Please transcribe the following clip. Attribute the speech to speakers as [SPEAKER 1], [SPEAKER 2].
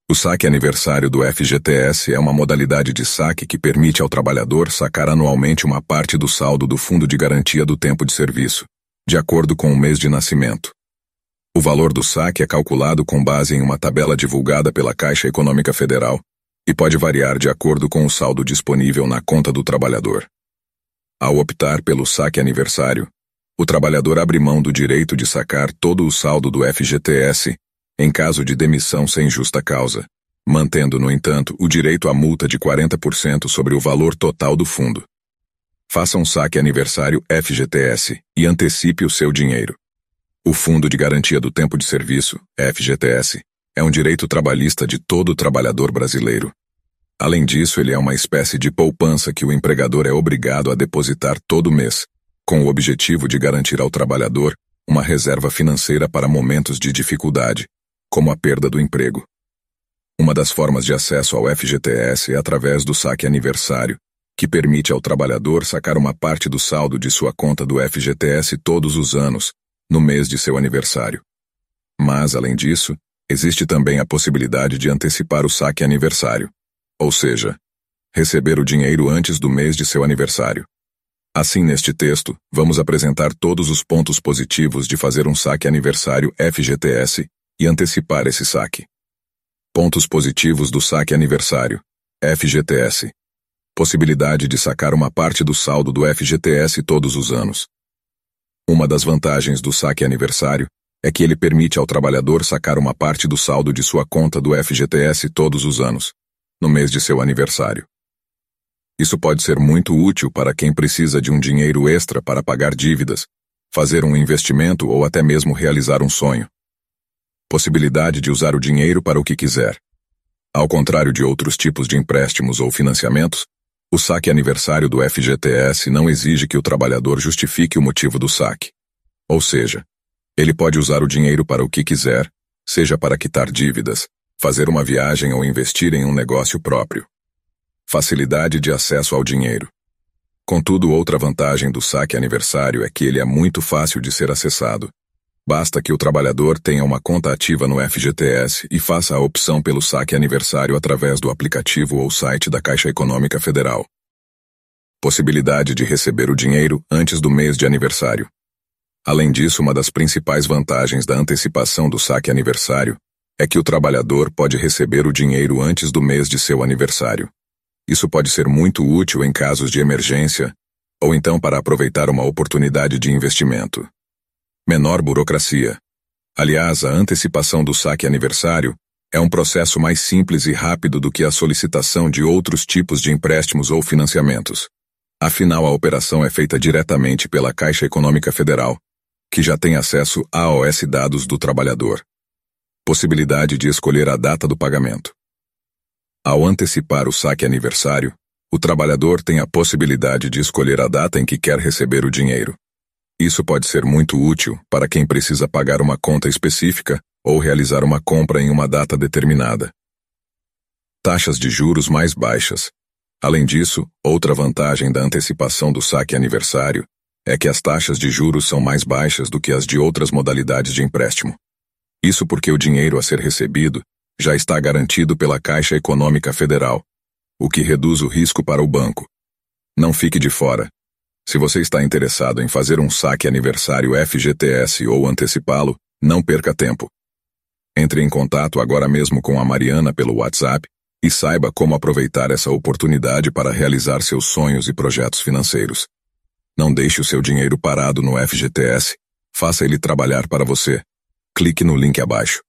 [SPEAKER 1] O saque aniversário do FGTS é uma modalidade de saque que permite ao trabalhador sacar anualmente uma parte do saldo do Fundo de Garantia do Tempo de Serviço, de acordo com o mês de nascimento. O valor do saque é calculado com base em uma tabela divulgada pela Caixa Econômica Federal e pode variar de acordo com o saldo disponível na conta do trabalhador. Ao optar pelo saque aniversário, o trabalhador abre mão do direito de sacar todo o saldo do FGTS em caso de demissão sem justa causa, mantendo, no entanto, o direito à multa de 40% sobre o valor total do fundo. Faça um saque aniversário FGTS e antecipe o seu dinheiro. O Fundo de Garantia do Tempo de Serviço, FGTS, é um direito trabalhista de todo trabalhador brasileiro. Além disso, ele é uma espécie de poupança que o empregador é obrigado a depositar todo mês, com o objetivo de garantir ao trabalhador uma reserva financeira para momentos de dificuldade, como a perda do emprego. Uma das formas de acesso ao FGTS é através do saque aniversário, que permite ao trabalhador sacar uma parte do saldo de sua conta do FGTS todos os anos, no mês de seu aniversário. Mas, além disso, existe também a possibilidade de antecipar o saque aniversário, ou seja, receber o dinheiro antes do mês de seu aniversário. Assim, neste texto, vamos apresentar todos os pontos positivos de fazer um saque aniversário FGTS e antecipar esse saque. Pontos positivos do saque aniversário FGTS. Possibilidade de sacar uma parte do saldo do FGTS todos os anos. Uma das vantagens do saque aniversário é que ele permite ao trabalhador sacar uma parte do saldo de sua conta do FGTS todos os anos, no mês de seu aniversário. Isso pode ser muito útil para quem precisa de um dinheiro extra para pagar dívidas, fazer um investimento ou até mesmo realizar um sonho. Possibilidade de usar o dinheiro para o que quiser. Ao contrário de outros tipos de empréstimos ou financiamentos, o saque aniversário do FGTS não exige que o trabalhador justifique o motivo do saque. Ou seja, ele pode usar o dinheiro para o que quiser, seja para quitar dívidas, fazer uma viagem ou investir em um negócio próprio. Facilidade de acesso ao dinheiro. Contudo, outra vantagem do saque aniversário é que ele é muito fácil de ser acessado. Basta que o trabalhador tenha uma conta ativa no FGTS e faça a opção pelo saque aniversário através do aplicativo ou site da Caixa Econômica Federal. Possibilidade de receber o dinheiro antes do mês de aniversário. Além disso, uma das principais vantagens da antecipação do saque aniversário é que o trabalhador pode receber o dinheiro antes do mês de seu aniversário. Isso pode ser muito útil em casos de emergência ou então para aproveitar uma oportunidade de investimento. Menor burocracia. Aliás, a antecipação do saque aniversário é um processo mais simples e rápido do que a solicitação de outros tipos de empréstimos ou financiamentos. Afinal, a operação é feita diretamente pela Caixa Econômica Federal, que já tem acesso aos dados do trabalhador. Possibilidade de escolher a data do pagamento. Ao antecipar o saque aniversário, o trabalhador tem a possibilidade de escolher a data em que quer receber o dinheiro. Isso pode ser muito útil para quem precisa pagar uma conta específica ou realizar uma compra em uma data determinada. Taxas de juros mais baixas. Além disso, outra vantagem da antecipação do saque aniversário é que as taxas de juros são mais baixas do que as de outras modalidades de empréstimo. Isso porque o dinheiro a ser recebido já está garantido pela Caixa Econômica Federal, o que reduz o risco para o banco. Não fique de fora. Se você está interessado em fazer um saque aniversário FGTS ou antecipá-lo, não perca tempo. Entre em contato agora mesmo com a Mariana pelo WhatsApp e saiba como aproveitar essa oportunidade para realizar seus sonhos e projetos financeiros. Não deixe o seu dinheiro parado no FGTS, faça ele trabalhar para você. Clique no link abaixo.